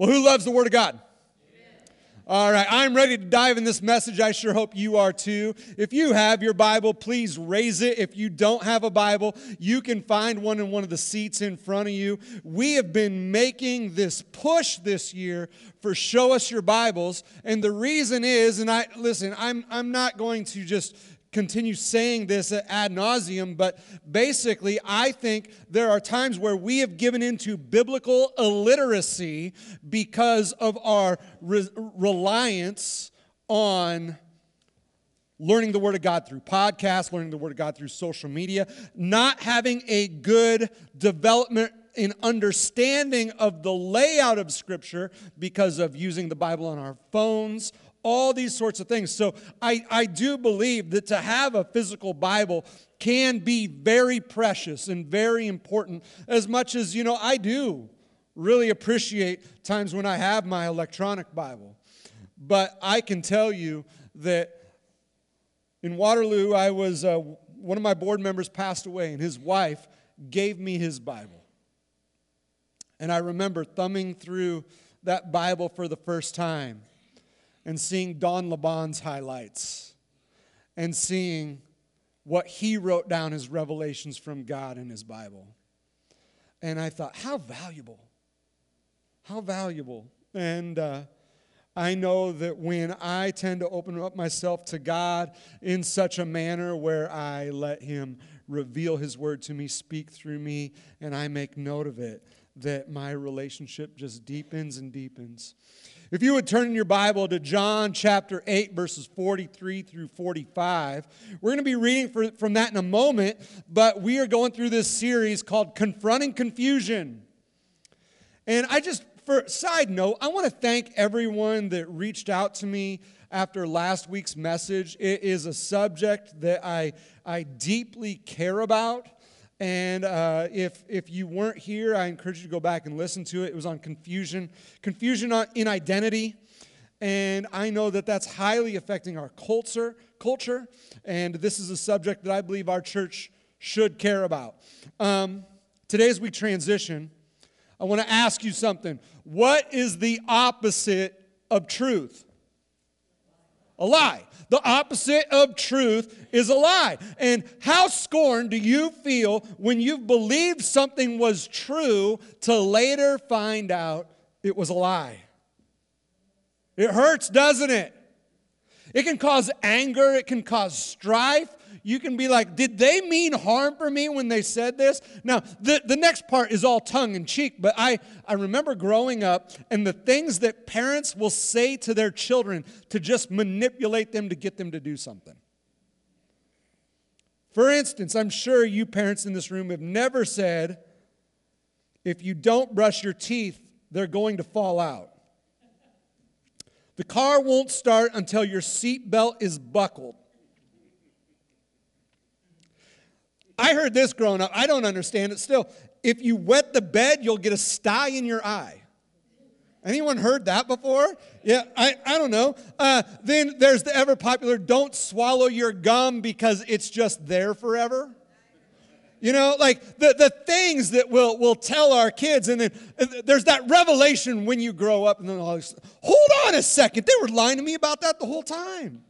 Well, who loves the Word of God? All right, I'm ready to dive in this message. I sure hope you are too. If you have your Bible, please raise it. If you don't have a Bible, you can find one in one of the seats in front of you. We have been making this push this year for Show Us Your Bibles, and the reason is, and I'm not going to just continue saying this ad nauseum, but basically I think there are times where we have given into biblical illiteracy because of our reliance on learning the Word of God through podcasts, learning the Word of God through social media, not having a good development in understanding of the layout of Scripture because of using the Bible on our phones, all these sorts of things. So I do believe that to have a physical Bible can be very precious and very important, as much as, I do really appreciate times when I have my electronic Bible. But I can tell you that in Waterloo, one of my board members passed away, and his wife gave me his Bible. And I remember thumbing through that Bible for the first time and seeing Don LeBon's highlights and seeing what he wrote down as revelations from God in his Bible. And I thought, how valuable. How valuable. And I know that when I tend to open up myself to God in such a manner where I let Him reveal His Word to me, speak through me, and I make note of it, that my relationship just deepens and deepens. If you would turn in your Bible to John chapter 8, verses 43 through 45, we're going to be reading from that in a moment, but we are going through this series called Confronting Confusion. And for a side note, I want to thank everyone that reached out to me after last week's message. It is a subject that I deeply care about. And if you weren't here, I encourage you to go back and listen to it. It was on confusion in identity. And I know that that's highly affecting our culture. And this is a subject that I believe our church should care about. Today as we transition, I want to ask you something. What is the opposite of truth? A lie. The opposite of truth is a lie. And how scorned do you feel when you've believed something was true to later find out it was a lie? It hurts, doesn't it? It can cause anger. It can cause strife. You can be like, did they mean harm for me when they said this? Now, the next part is all tongue-in-cheek, but I remember growing up and the things that parents will say to their children to just manipulate them to get them to do something. For instance, I'm sure you parents in this room have never said, if you don't brush your teeth, they're going to fall out. The car won't start until your seatbelt is buckled. I heard this growing up. I don't understand it still. If you wet the bed, you'll get a sty in your eye. Anyone heard that before? Yeah, I don't know. Then there's the ever popular, don't swallow your gum because it's just there forever. Like the things that we'll tell our kids, and then there's that revelation when you grow up, and then hold on a second, they were lying to me about that the whole time.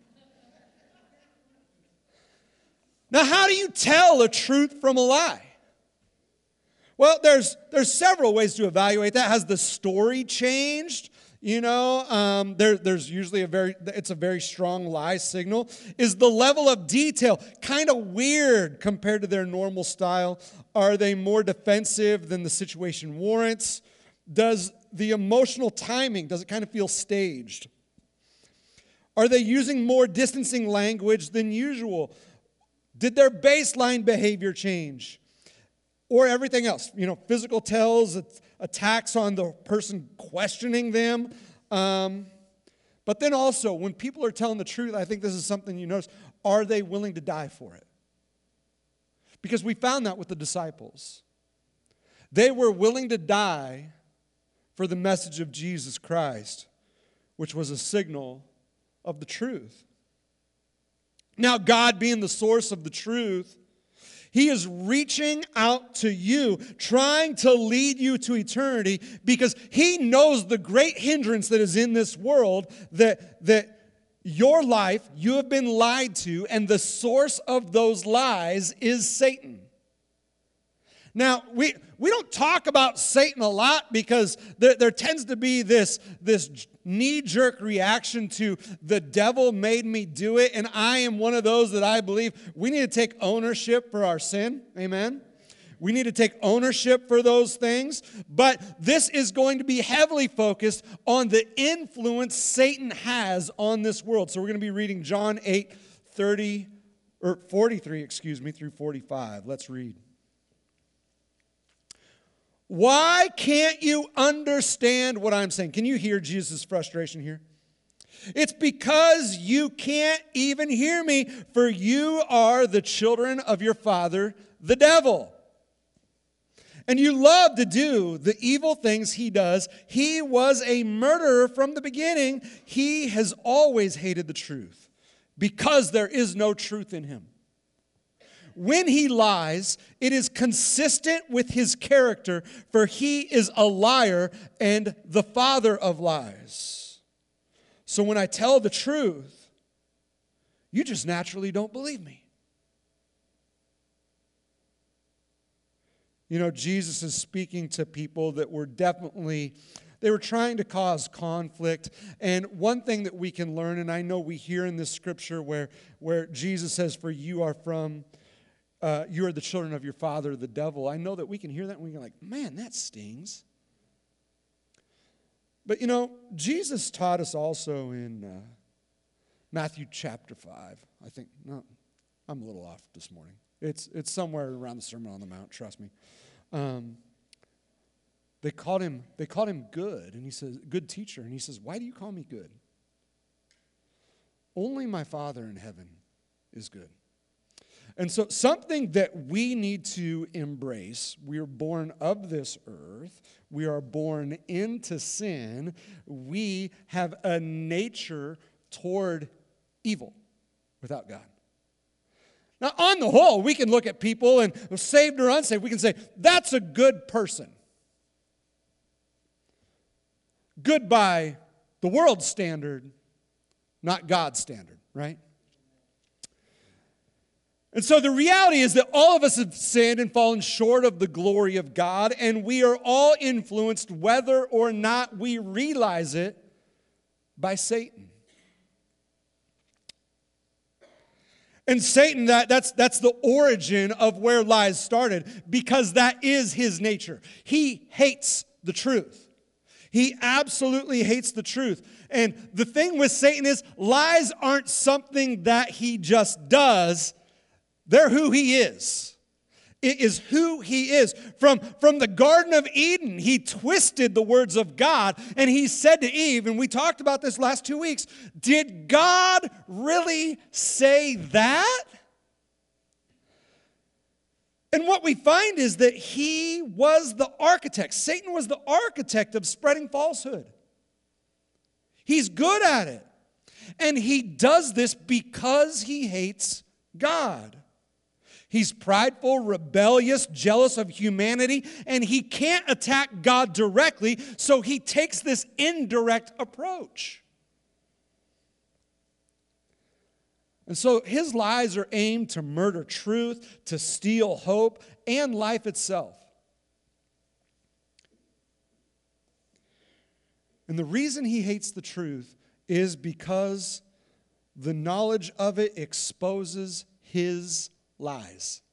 Now, how do you tell a truth from a lie? Well, there's several ways to evaluate that. Has the story changed? There's usually it's a very strong lie signal. Is the level of detail kind of weird compared to their normal style? Are they more defensive than the situation warrants? Does the emotional timing, does it kind of feel staged? Are they using more distancing language than usual? Did their baseline behavior change? Or everything else, physical tells, attacks on the person questioning them. But then also, when people are telling the truth, I think this is something you notice, are they willing to die for it? Because we found that with the disciples. They were willing to die for the message of Jesus Christ, which was a signal of the truth. Now, God being the source of the truth, He is reaching out to you, trying to lead you to eternity, because he knows the great hindrance that is in this world, that your life, you have been lied to, and the source of those lies is Satan. Now, we don't talk about Satan a lot because there tends to be this knee-jerk reaction to the devil made me do it, and I am one of those that I believe we need to take ownership for our sin. Amen? We need to take ownership for those things, but this is going to be heavily focused on the influence Satan has on this world. So we're going to be reading John 8:43 through 45. Let's read. Why can't you understand what I'm saying? Can you hear Jesus' frustration here? It's because you can't even hear me, for you are the children of your father, the devil. And you love to do the evil things he does. He was a murderer from the beginning. He has always hated the truth because there is no truth in him. When he lies, it is consistent with his character, for he is a liar and the father of lies. So when I tell the truth, you just naturally don't believe me. You know, Jesus is speaking to people that were they were trying to cause conflict. And one thing that we can learn, and I know we hear in this scripture where Jesus says, for you are the children of your father, the devil. I know that we can hear that and we're like, man, that stings. But you know, Jesus taught us also in Matthew chapter 5. I think, no, I'm a little off this morning. It's somewhere around the Sermon on the Mount, trust me. They called him good, and he says, good teacher. And he says, why do you call me good? Only my Father in heaven is good. And so something that we need to embrace, we are born of this earth, we are born into sin, we have a nature toward evil without God. Now, on the whole, we can look at people, and saved or unsaved, we can say, that's a good person. Good by the world's standard, not God's standard, right? And so the reality is that all of us have sinned and fallen short of the glory of God, and we are all influenced, whether or not we realize it, by Satan. And Satan, that's the origin of where lies started, because that is his nature. He hates the truth. He absolutely hates the truth. And the thing with Satan is lies aren't something that he just does. They're who he is. It is who he is. From the Garden of Eden, he twisted the words of God, and he said to Eve, and we talked about this last 2 weeks, did God really say that? And what we find is that he was the architect. Satan was the architect of spreading falsehood. He's good at it. And he does this because he hates God. He's prideful, rebellious, jealous of humanity, and he can't attack God directly, so he takes this indirect approach. And so his lies are aimed to murder truth, to steal hope, and life itself. And the reason he hates the truth is because the knowledge of it exposes his lies.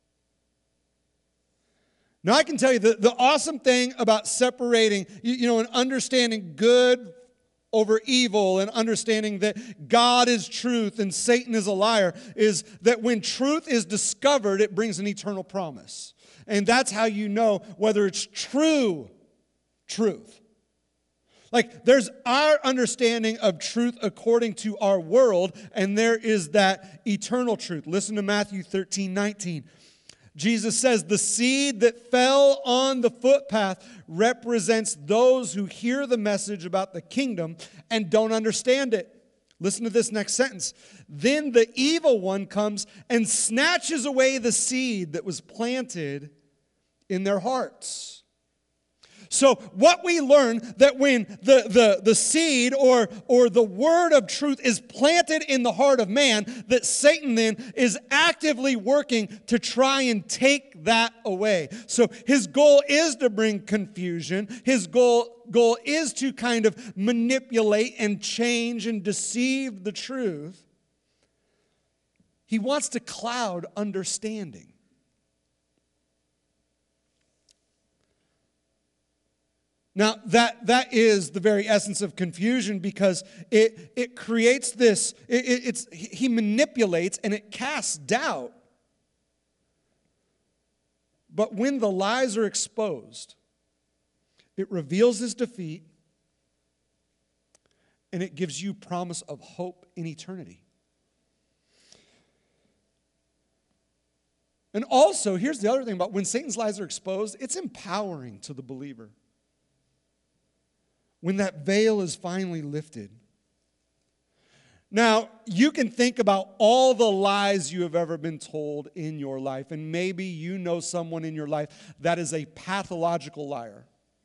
Now I can tell you the awesome thing about separating, and understanding good over evil and understanding that God is truth and Satan is a liar is that when truth is discovered, it brings an eternal promise. And that's how you know whether it's true truth. Like there's our understanding of truth according to our world, and there is that eternal truth. Listen to Matthew 13:19. Jesus says, the seed that fell on the footpath represents those who hear the message about the kingdom and don't understand it. Listen to this next sentence. Then the evil one comes and snatches away the seed that was planted in their hearts. So what we learn that when the seed or the word of truth is planted in the heart of man, that Satan then is actively working to try and take that away. So his goal is to bring confusion. His goal is to kind of manipulate and change and deceive the truth. He wants to cloud understanding. Now, that is the very essence of confusion, because it creates this, he manipulates and it casts doubt. But when the lies are exposed, it reveals his defeat and it gives you promise of hope in eternity. And also, here's the other thing about when Satan's lies are exposed, it's empowering to the believer. When that veil is finally lifted. Now, you can think about all the lies you have ever been told in your life, and maybe you know someone in your life that is a pathological liar.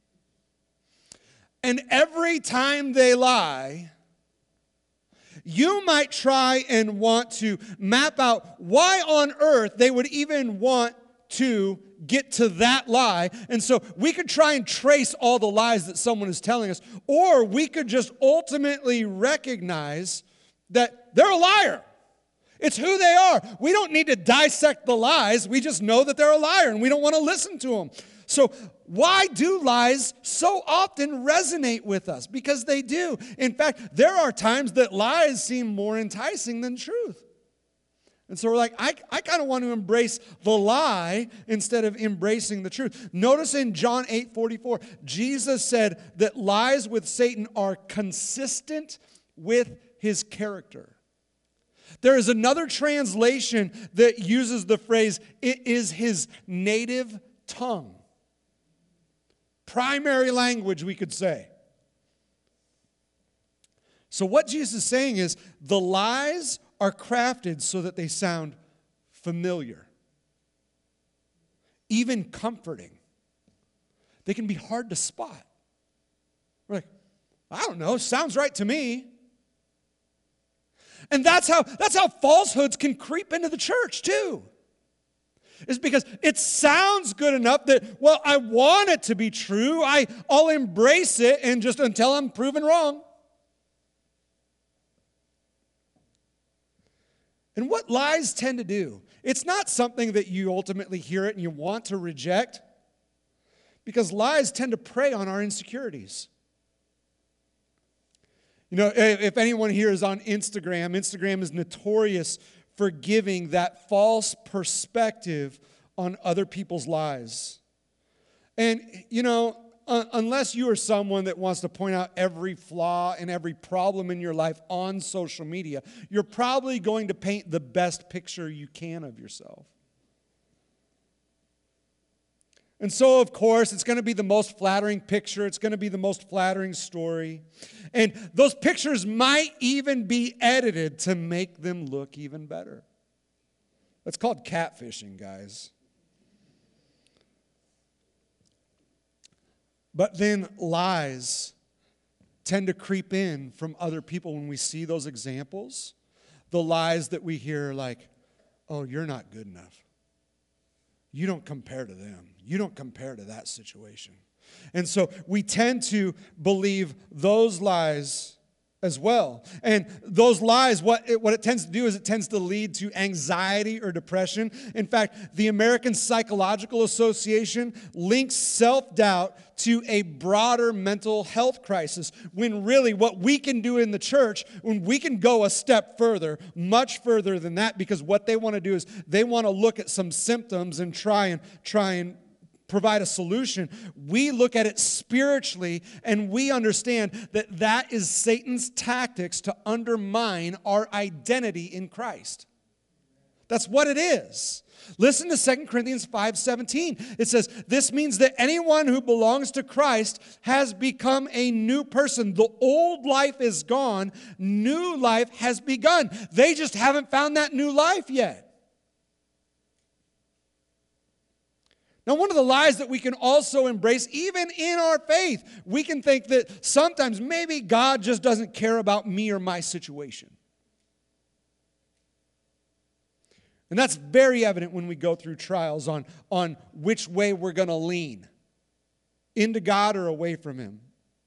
And every time they lie, you might try and want to map out why on earth they would even want to get to that lie. And so we could try and trace all the lies that someone is telling us, or we could just ultimately recognize that they're a liar. It's who they are. We don't need to dissect the lies. We just know that they're a liar and we don't want to listen to them. So why do lies so often resonate with us? Because they do. In fact, there are times that lies seem more enticing than truth. And so we're like, I kind of want to embrace the lie instead of embracing the truth. Notice in John 8:44, Jesus said that lies with Satan are consistent with his character. There is another translation that uses the phrase, it is his native tongue. Primary language, we could say. So what Jesus is saying is the lies are crafted so that they sound familiar, even comforting. They can be hard to spot. We're like, I don't know, sounds right to me. And that's how falsehoods can creep into the church too. Is because it sounds good enough that, well, I want it to be true. I'll embrace it and just until I'm proven wrong. And what lies tend to do, it's not something that you ultimately hear it and you want to reject, because lies tend to prey on our insecurities. You know, if anyone here is on Instagram, Instagram is notorious for giving that false perspective on other people's lives. And, you know, unless you are someone that wants to point out every flaw and every problem in your life on social media, you're probably going to paint the best picture you can of yourself. And so, of course, it's going to be the most flattering picture. It's going to be the most flattering story. And those pictures might even be edited to make them look even better. That's called catfishing, guys. But then lies tend to creep in from other people when we see those examples. The lies that we hear like, oh, you're not good enough. You don't compare to them. You don't compare to that situation. And so we tend to believe those lies as well. And those lies, what it tends to do is it tends to lead to anxiety or depression. In fact, the American Psychological Association links self-doubt to a broader mental health crisis, when really what we can do in the church, when we can go a step further, much further than that, because what they want to do is they want to look at some symptoms and try and provide a solution. We look at it spiritually, and we understand that that is Satan's tactics to undermine our identity in Christ. That's what it is. Listen to 2 Corinthians 5:17. It says, this means that anyone who belongs to Christ has become a new person. The old life is gone. New life has begun. They just haven't found that new life yet. Now, one of the lies that we can also embrace, even in our faith, we can think that sometimes maybe God just doesn't care about me or my situation. And that's very evident when we go through trials on which way we're going to lean, into God or away from Him.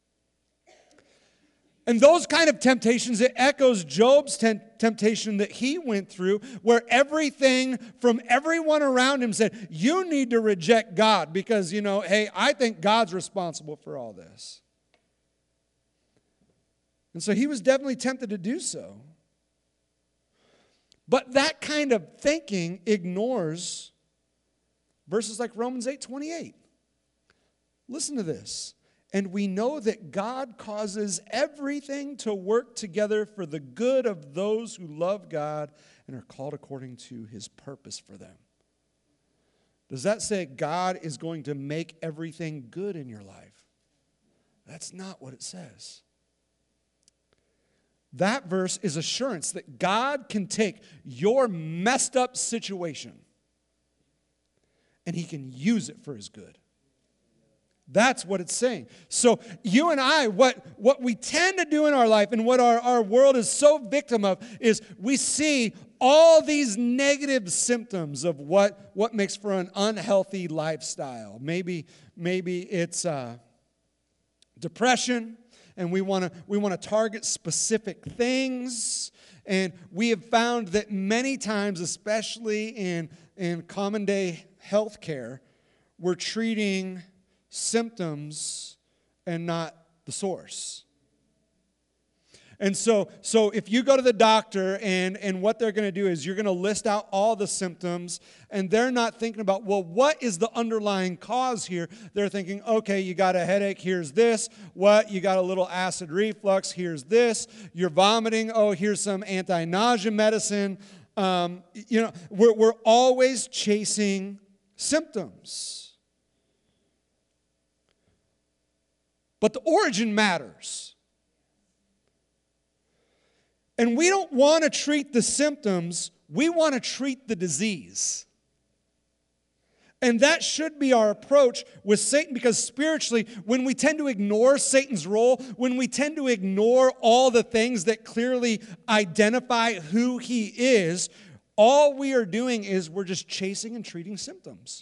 And those kind of temptations, it echoes Job's temptation that he went through, where everything from everyone around him said, you need to reject God because, hey, I think God's responsible for all this. And so he was definitely tempted to do so. But that kind of thinking ignores verses like Romans 8:28. Listen to this. And we know that God causes everything to work together for the good of those who love God and are called according to His purpose for them. Does that say God is going to make everything good in your life? That's not what it says. That verse is assurance that God can take your messed up situation and He can use it for His good. That's what it's saying. So you and I, what we tend to do in our life and what our world is so victim of is we see all these negative symptoms of what makes for an unhealthy lifestyle. Maybe it's depression, and we want to target specific things. And we have found that many times, especially in common day healthcare, we're treating symptoms and not the source. And so if you go to the doctor and what they're going to do is you're going to list out all the symptoms, and they're not thinking about, well, what is the underlying cause here? They're thinking, okay, you got a headache, here's this. What? You got a little acid reflux, here's this. You're vomiting, oh, here's some anti-nausea medicine. We're always chasing symptoms. But the origin matters. And we don't want to treat the symptoms, we want to treat the disease. And that should be our approach with Satan, because spiritually, when we tend to ignore Satan's role, when we tend to ignore all the things that clearly identify who he is, all we are doing is we're just chasing and treating symptoms.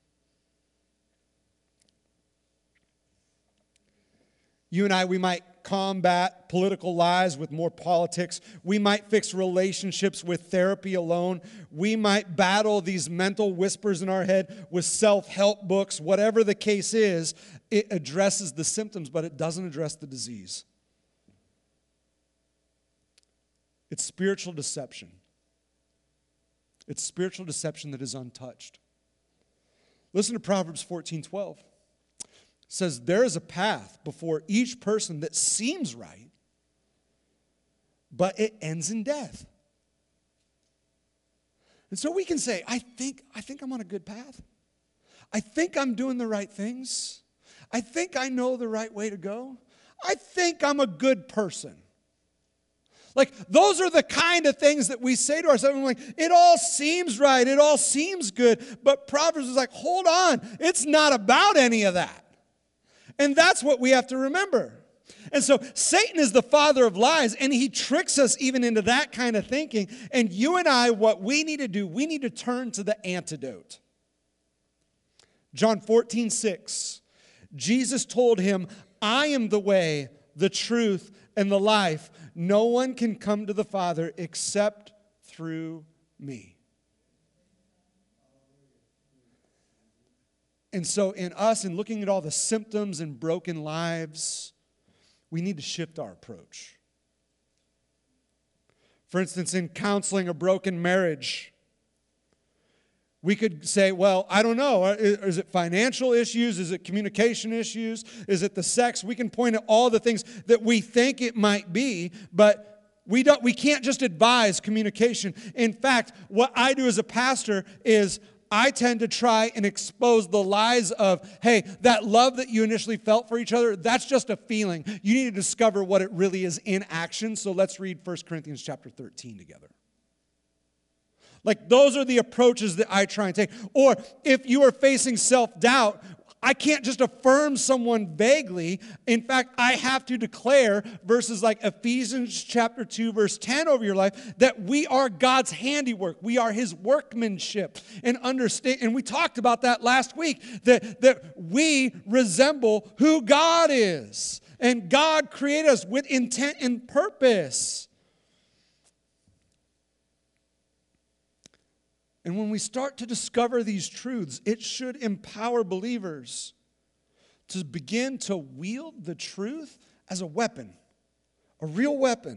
You and I, we might combat political lies with more politics. We might fix relationships with therapy alone. We might battle these mental whispers in our head with self-help books. Whatever the case is, it addresses the symptoms, but it doesn't address the disease. It's spiritual deception. It's spiritual deception that is untouched. Listen to Proverbs 14:12. Says there is a path before each person that seems right, but it ends in death. And so we can say, I think I'm on a good path. I think I'm doing the right things. I think I know the right way to go. I think I'm a good person. Like, those are the kind of things that we say to ourselves. We're like, it all seems right. It all seems good. But Proverbs is like, hold on. It's not about any of that. And that's what we have to remember. And so Satan is the father of lies, and he tricks us even into that kind of thinking. And you and I, what we need to do, we need to turn to the antidote. John 14:6, Jesus told him, I am the way, the truth, and the life. No one can come to the Father except through me. And so in us, in looking at all the symptoms and broken lives, we need to shift our approach. For instance, in counseling a broken marriage, we could say, well, I don't know. Is it financial issues? Is it communication issues? Is it the sex? We can point at all the things that we think it might be, but we can't just advise communication. In fact, what I do as a pastor is I tend to try and expose the lies of, hey, that love that you initially felt for each other, that's just a feeling. You need to discover what it really is in action. So let's read 1 Corinthians chapter 13 together. Like, those are the approaches that I try and take. Or if you are facing self-doubt, I can't just affirm someone vaguely. In fact, I have to declare verses like Ephesians chapter 2, verse 10 over your life, that we are God's handiwork. We are His workmanship. And we talked about that last week, that we resemble who God is. And God created us with intent and purpose. And when we start to discover these truths, it should empower believers to begin to wield the truth as a weapon, a real weapon.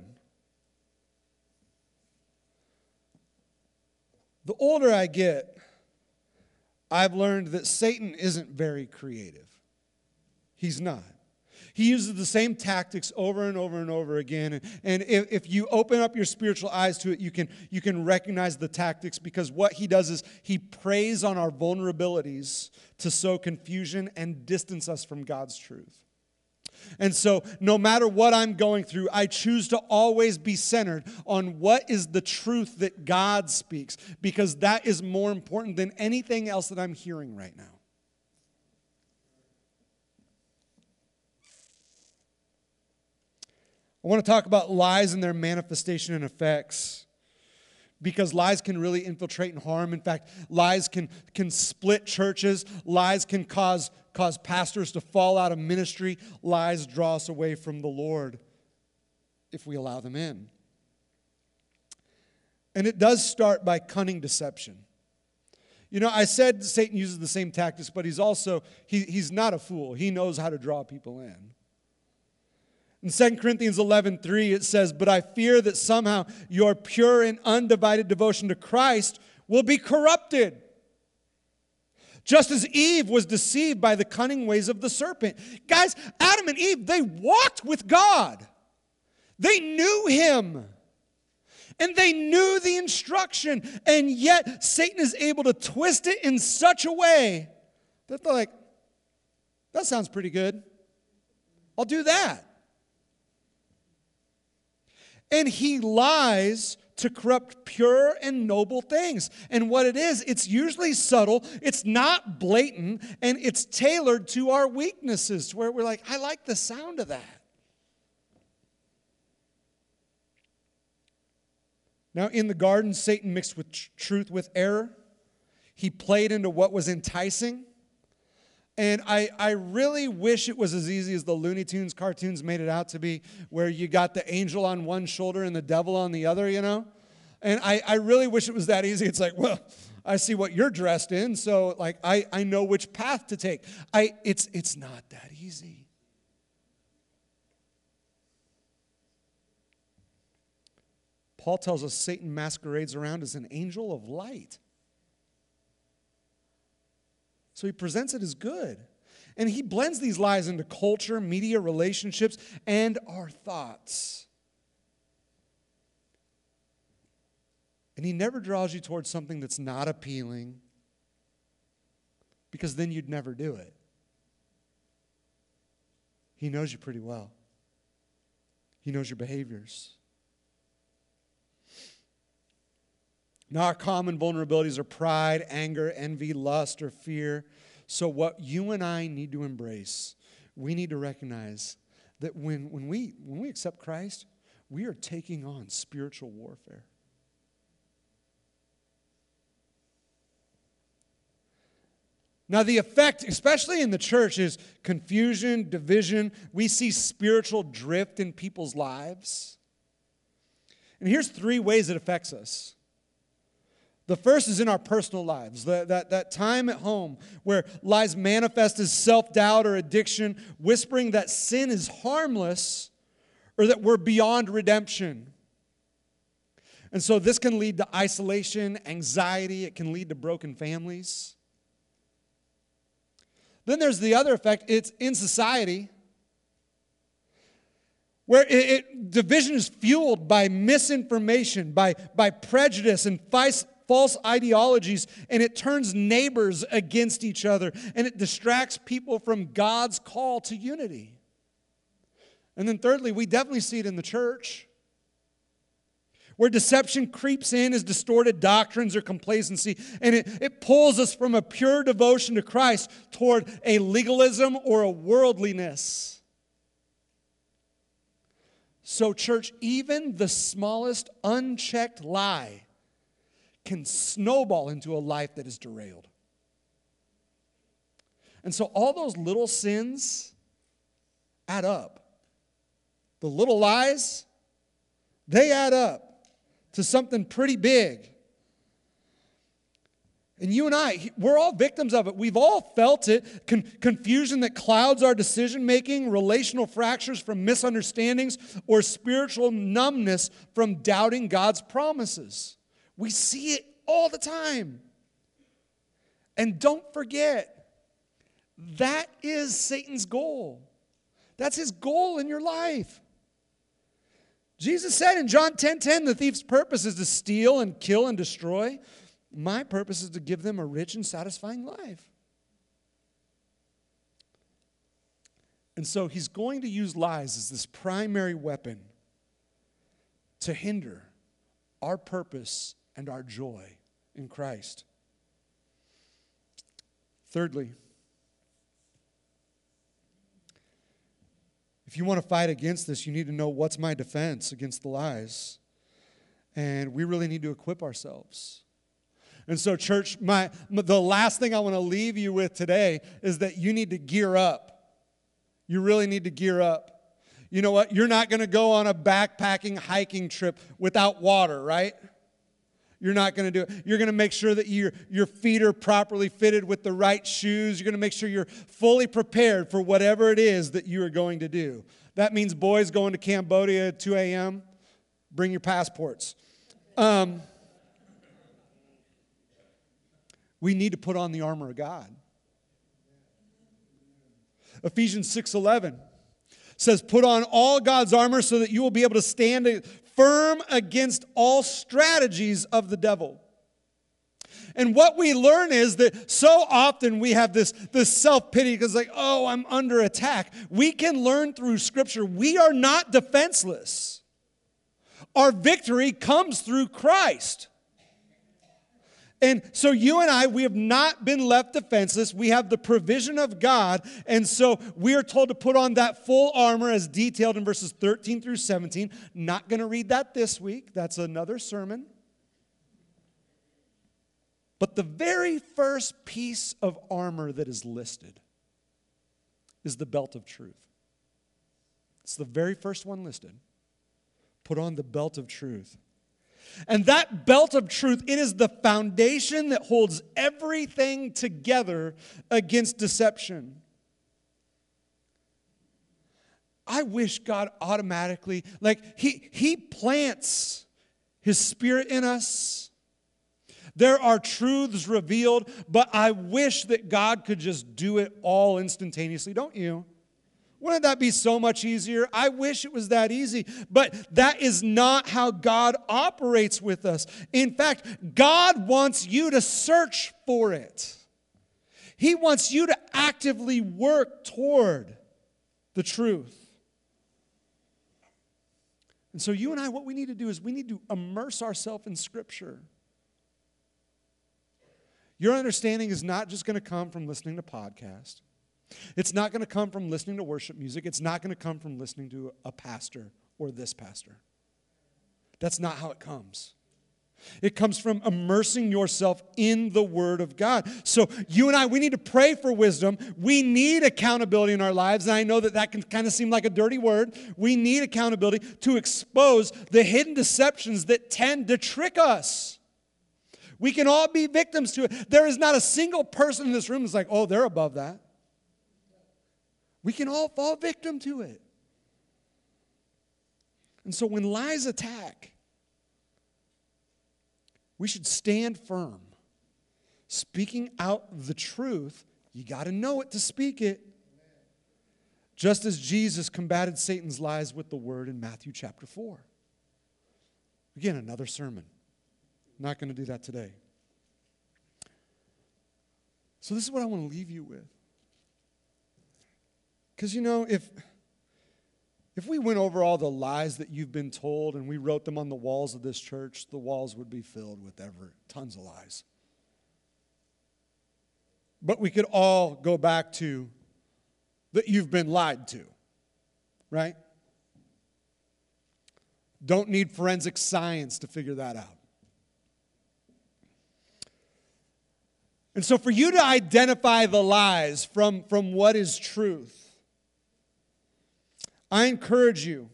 The older I get, I've learned that Satan isn't very creative. He's not. He uses the same tactics over and over and over again. And if you open up your spiritual eyes to it, you can recognize the tactics, because what he does is he preys on our vulnerabilities to sow confusion and distance us from God's truth. And so no matter what I'm going through, I choose to always be centered on what is the truth that God speaks, because that is more important than anything else that I'm hearing right now. I want to talk about lies and their manifestation and effects, because lies can really infiltrate and harm. In fact, lies can split churches. Lies can cause pastors to fall out of ministry. Lies draw us away from the Lord if we allow them in. And it does start by cunning deception. You know, I said Satan uses the same tactics, but he's not a fool. He knows how to draw people in. In 2 Corinthians 11:3, it says, "But I fear that somehow your pure and undivided devotion to Christ will be corrupted. Just as Eve was deceived by the cunning ways of the serpent." Guys, Adam and Eve, they walked with God. They knew Him. And they knew the instruction. And yet, Satan is able to twist it in such a way that they're like, that sounds pretty good. I'll do that. And he lies to corrupt pure and noble things. And what it is, it's usually subtle, it's not blatant, and it's tailored to our weaknesses, to where we're like, I like the sound of that. Now, in the garden, Satan mixed with truth with error. He played into what was enticing. And I really wish it was as easy as the Looney Tunes cartoons made it out to be, where you got the angel on one shoulder and the devil on the other, you know? And I really wish it was that easy. It's like, well, I see what you're dressed in, so like I know which path to take. It's not that easy. Paul tells us Satan masquerades around as an angel of light. So he presents it as good. And he blends these lies into culture, media, relationships, and our thoughts. And he never draws you towards something that's not appealing, because then you'd never do it. He knows you pretty well. He knows your behaviors. Now, our common vulnerabilities are pride, anger, envy, lust, or fear. So what you and I need to embrace, we need to recognize that when we accept Christ, we are taking on spiritual warfare. Now, the effect, especially in the church, is confusion, division. We see spiritual drift in people's lives. And here's 3 ways it affects us. The first is in our personal lives, that time at home where lies manifest as self-doubt or addiction, whispering that sin is harmless or that we're beyond redemption. And so this can lead to isolation, anxiety. It can lead to broken families. Then there's the other effect. It's in society, where division is fueled by misinformation, by prejudice and false ideologies, and it turns neighbors against each other, and it distracts people from God's call to unity. And then thirdly, we definitely see it in the church, where deception creeps in as distorted doctrines or complacency, and it pulls us from a pure devotion to Christ toward a legalism or a worldliness. So, church, even the smallest unchecked lie can snowball into a life that is derailed. And so all those little sins add up. The little lies, they add up to something pretty big. And you and I, we're all victims of it. We've all felt it. Confusion that clouds our decision-making, relational fractures from misunderstandings, or spiritual numbness from doubting God's promises. We see it all the time. And don't forget, that is Satan's goal. That's his goal in your life. Jesus said in John 10:10, the thief's purpose is to steal and kill and destroy. My purpose is to give them a rich and satisfying life. And so he's going to use lies as this primary weapon to hinder our purpose and our joy in Christ. Thirdly, if you want to fight against this, you need to know what's my defense against the lies. And we really need to equip ourselves. And so, church, the last thing I want to leave you with today is that you need to gear up. You really need to gear up. You know what? You're not going to go on a backpacking hiking trip without water, right? You're not going to do it. You're going to make sure that your feet are properly fitted with the right shoes. You're going to make sure you're fully prepared for whatever it is that you are going to do. That means boys going to Cambodia at 2 a.m., bring your passports. We need to put on the armor of God. Ephesians 6:11 says, put on all God's armor so that you will be able to stand firm against all strategies of the devil. And what we learn is that so often we have this self-pity because like, oh, I'm under attack. We can learn through Scripture we are not defenseless. Our victory comes through Christ. And so you and I, we have not been left defenseless. We have the provision of God. And so we are told to put on that full armor as detailed in verses 13 through 17. Not going to read that this week. That's another sermon. But the very first piece of armor that is listed is the belt of truth. It's the very first one listed. Put on the belt of truth. And that belt of truth, it is the foundation that holds everything together against deception. I wish God automatically, He plants His Spirit in us. There are truths revealed, but I wish that God could just do it all instantaneously, don't you? Wouldn't that be so much easier? I wish it was that easy. But that is not how God operates with us. In fact, God wants you to search for it. He wants you to actively work toward the truth. And so you and I, what we need to do is we need to immerse ourselves in Scripture. Your understanding is not just going to come from listening to podcasts. It's not going to come from listening to worship music. It's not going to come from listening to a pastor or this pastor. That's not how it comes. It comes from immersing yourself in the Word of God. So you and I, we need to pray for wisdom. We need accountability in our lives. And I know that can kind of seem like a dirty word. We need accountability to expose the hidden deceptions that tend to trick us. We can all be victims to it. There is not a single person in this room that's like, oh, they're above that. We can all fall victim to it. And so when lies attack, we should stand firm. Speaking out the truth, you got to know it to speak it. Just as Jesus combated Satan's lies with the word in Matthew chapter 4. Again, another sermon. I'm not going to do that today. So this is what I want to leave you with. Because, if we went over all the lies that you've been told and we wrote them on the walls of this church, the walls would be filled with tons of lies. But we could all go back to that you've been lied to, right? Don't need forensic science to figure that out. And so for you to identify the lies from what is truth, I encourage you,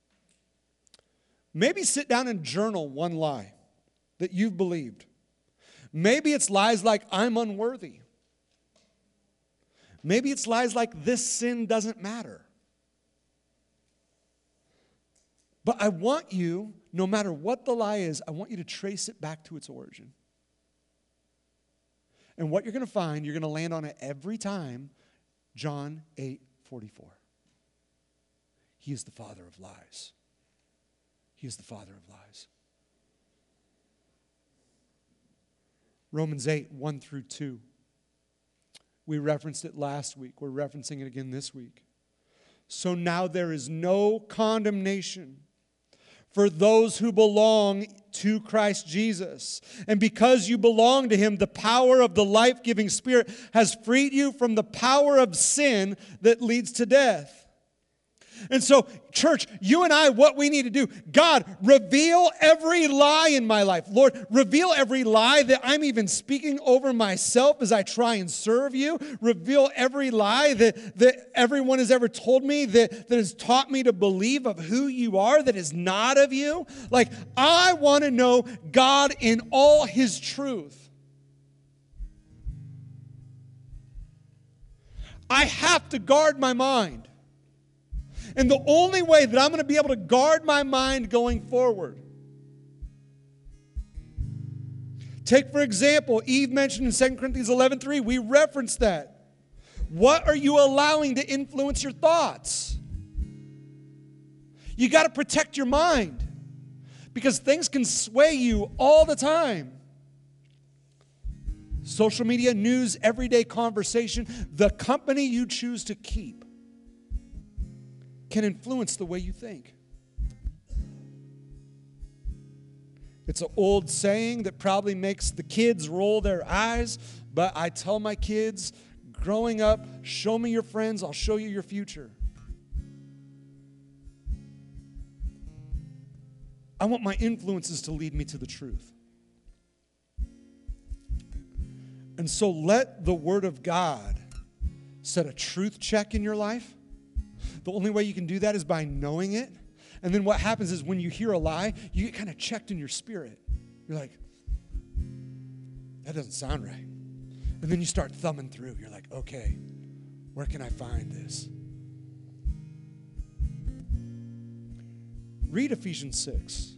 maybe sit down and journal one lie that you've believed. Maybe it's lies like, I'm unworthy. Maybe it's lies like, this sin doesn't matter. But I want you, no matter what the lie is, I want you to trace it back to its origin. And what you're going to find, you're going to land on it every time, John 8:44. He is the father of lies. He is the father of lies. Romans 8:1-2. We referenced it last week. We're referencing it again this week. So now there is no condemnation for those who belong to Christ Jesus. And because you belong to Him, the power of the life-giving Spirit has freed you from the power of sin that leads to death. And so, church, you and I, what we need to do, God, reveal every lie in my life. Lord, reveal every lie that I'm even speaking over myself as I try and serve you. Reveal every lie that everyone has ever told me that has taught me to believe of who you are that is not of you. Like, I want to know God in all His truth. I have to guard my mind. And the only way that I'm going to be able to guard my mind going forward. Take, for example, Eve mentioned in 2 Corinthians 11:3. We referenced that. What are you allowing to influence your thoughts? You got to protect your mind. Because things can sway you all the time. Social media, news, everyday conversation, the company you choose to keep can influence the way you think. It's an old saying that probably makes the kids roll their eyes, but I tell my kids, growing up, show me your friends, I'll show you your future. I want my influences to lead me to the truth. And so let the Word of God set a truth check in your life. The only way you can do that is by knowing it. And then what happens is when you hear a lie, you get kind of checked in your spirit. You're like, that doesn't sound right. And then you start thumbing through. You're like, okay, where can I find this? Read Ephesians 6.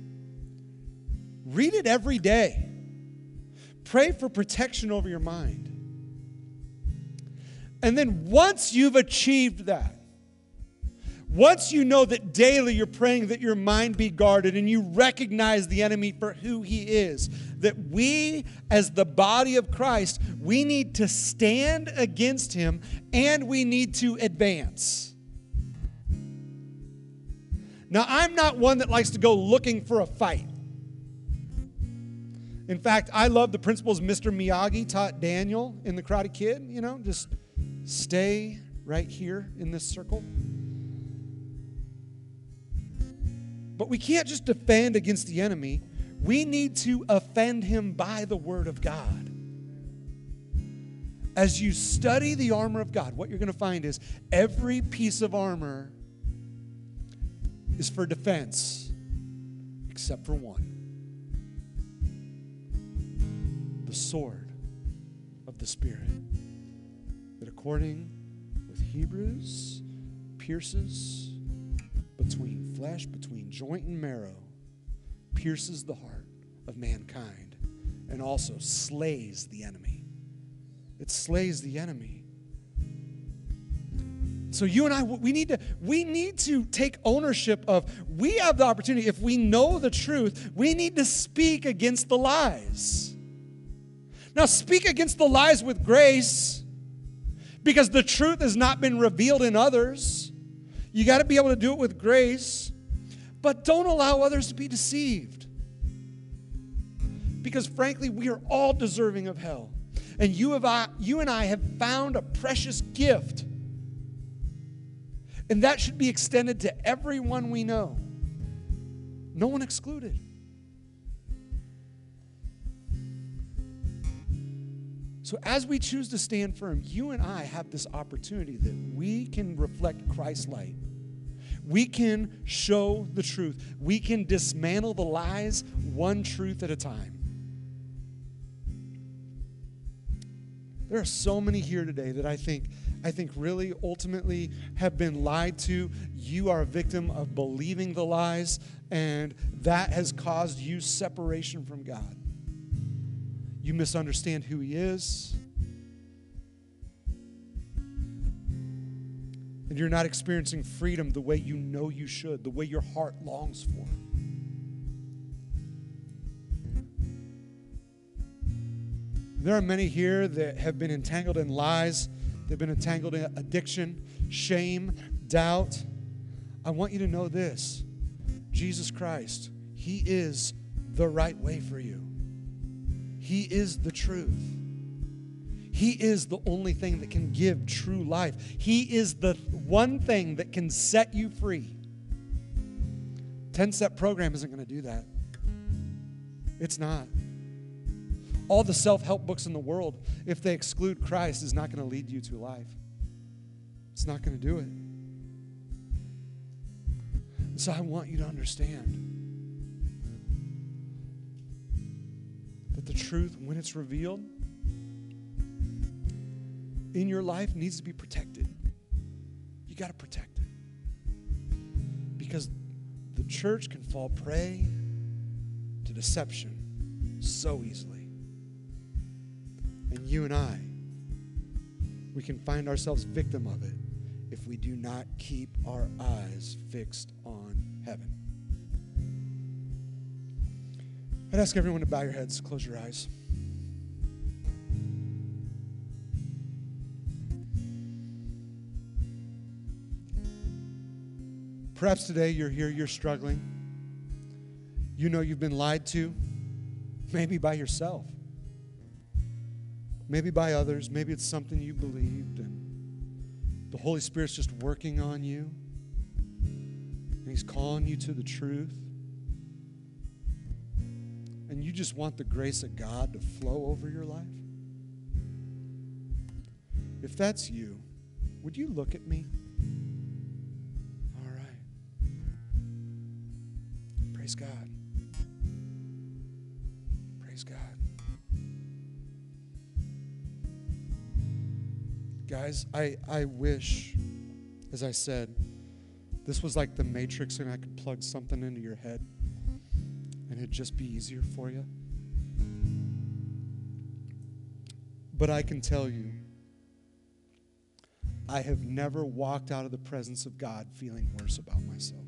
Read it every day. Pray for protection over your mind. And then once you've achieved that, once you know that daily you're praying that your mind be guarded and you recognize the enemy for who he is, that we as the body of Christ, we need to stand against him and we need to advance. Now, I'm not one that likes to go looking for a fight. In fact, I love the principles Mr. Miyagi taught Daniel in The Karate Kid. You know, just stay right here in this circle. But we can't just defend against the enemy. We need to offend him by the word of God. As you study the armor of God, what you're going to find is every piece of armor is for defense, except for one. The sword of the Spirit, that according with Hebrews, pierces between flesh, between joint and marrow, pierces the heart of mankind, and also slays the enemy. It slays the enemy. So you and I, we need to take ownership of, we have the opportunity, if we know the truth, we need to speak against the lies. Now, speak against the lies with grace, because the truth has not been revealed in others. You got to be able to do it with grace, but don't allow others to be deceived. Because frankly, we are all deserving of hell. And you and I have found a precious gift. And that should be extended to everyone we know. No one excluded. So as we choose to stand firm, you and I have this opportunity that we can reflect Christ's light. We can show the truth. We can dismantle the lies one truth at a time. There are so many here today that I think really ultimately have been lied to. You are a victim of believing the lies, and that has caused you separation from God. You misunderstand who He is, and you're not experiencing freedom the way you know you should, the way your heart longs for. There are many here that have been entangled in lies. They've been entangled in addiction, shame, doubt. I want you to know this. Jesus Christ, He is the right way for you. He is the truth. He is the only thing that can give true life. He is the one thing that can set you free. 10-step program isn't going to do that. It's not. All the self-help books in the world, if they exclude Christ, is not going to lead you to life. It's not going to do it. So I want you to understand that the truth, when it's revealed in your life, needs to be protected. You got to protect it. Because the church can fall prey to deception so easily. And you and I, we can find ourselves victim of it if we do not keep our eyes fixed on heaven. I'd ask everyone to bow your heads, close your eyes. Perhaps today you're here, you're struggling. You know you've been lied to, maybe by yourself. Maybe by others. Maybe it's something you believed and the Holy Spirit's just working on you. And He's calling you to the truth. And you just want the grace of God to flow over your life. If that's you, would you look at me? All right. Praise God. Praise God. Guys, I wish, as I said, this was like the Matrix and I could plug something into your head and it'd just be easier for you. But I can tell you, I have never walked out of the presence of God feeling worse about myself.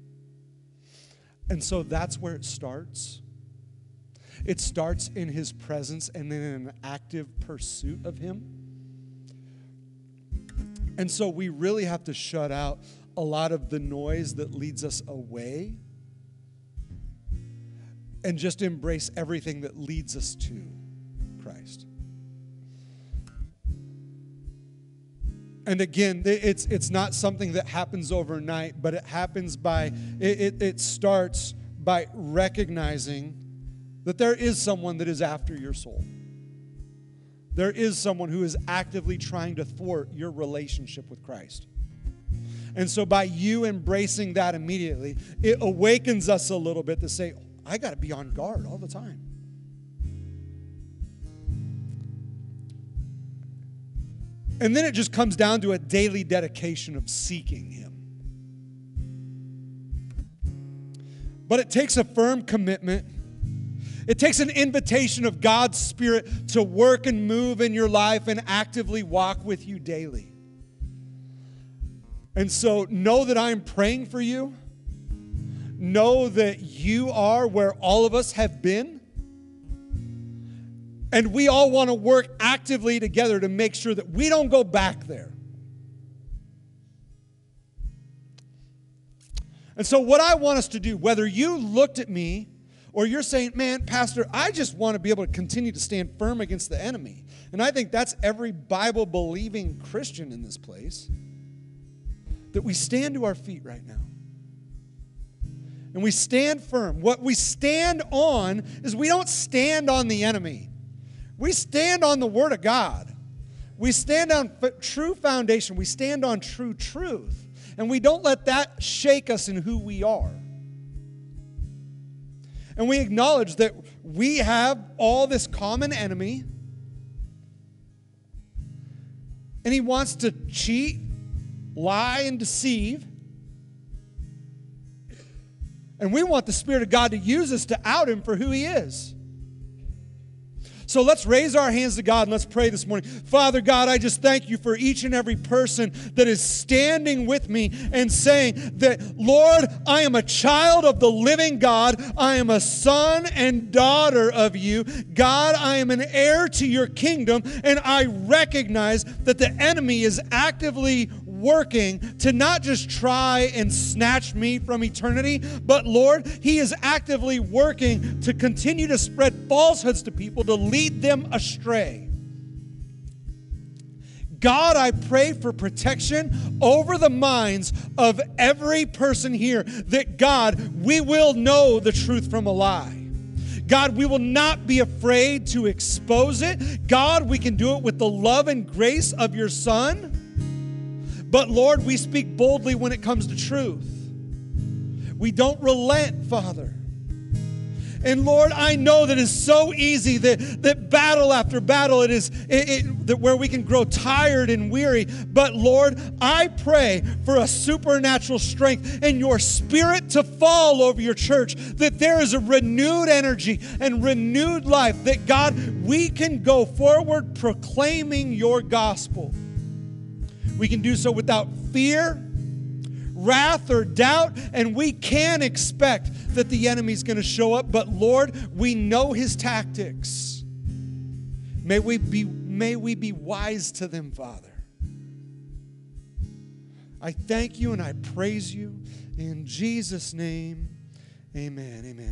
And so that's where it starts. It starts in His presence and then in an active pursuit of Him. And so we really have to shut out a lot of the noise that leads us away and just embrace everything that leads us to Christ. And again, it's not something that happens overnight, but it happens it starts by recognizing that there is someone that is after your soul. There is someone who is actively trying to thwart your relationship with Christ. And so by you embracing that immediately, it awakens us a little bit to say, I got to be on guard all the time. And then it just comes down to a daily dedication of seeking Him. But it takes a firm commitment. It takes an invitation of God's Spirit to work and move in your life and actively walk with you daily. And so know that I'm praying for you. Know that you are where all of us have been. And we all want to work actively together to make sure that we don't go back there. And so what I want us to do, whether you looked at me or you're saying, man, Pastor, I just want to be able to continue to stand firm against the enemy. And I think that's every Bible-believing Christian in this place. That we stand to our feet right now. And we stand firm. What we stand on is we don't stand on the enemy. We stand on the Word of God. We stand on true foundation. We stand on true truth. And we don't let that shake us in who we are. And we acknowledge that we have all this common enemy. And he wants to cheat, lie, and deceive. And we want the Spirit of God to use us to out him for who he is. So let's raise our hands to God and let's pray this morning. Father God, I just thank you for each and every person that is standing with me and saying that, Lord, I am a child of the living God. I am a son and daughter of you. God, I am an heir to your kingdom, and I recognize that the enemy is actively working to not just try and snatch me from eternity, but Lord, he is actively working to continue to spread falsehoods to people to lead them astray. God, I pray for protection over the minds of every person here, that God, we will know the truth from a lie. God, we will not be afraid to expose it. God, we can do it with the love and grace of your Son. But Lord, we speak boldly when it comes to truth. We don't relent, Father. And Lord, I know that it's so easy that battle after battle, that where we can grow tired and weary. But Lord, I pray for a supernatural strength and your Spirit to fall over your church, that there is a renewed energy and renewed life, that God, we can go forward proclaiming your gospel. We can do so without fear, wrath, or doubt, and we can expect that the enemy's going to show up. But Lord, we know his tactics. May we be wise to them, Father. I thank you and I praise you in Jesus' name. Amen. Amen.